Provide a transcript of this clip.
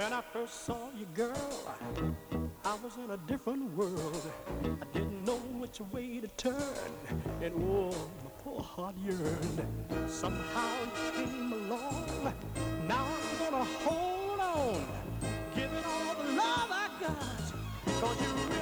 When I first saw you, girl, I was in a different world. I didn't know which way to turn, and oh, my poor heart yearned. Somehow you came along. Now I'm gonna hold on, give it all the love I got, 'cause you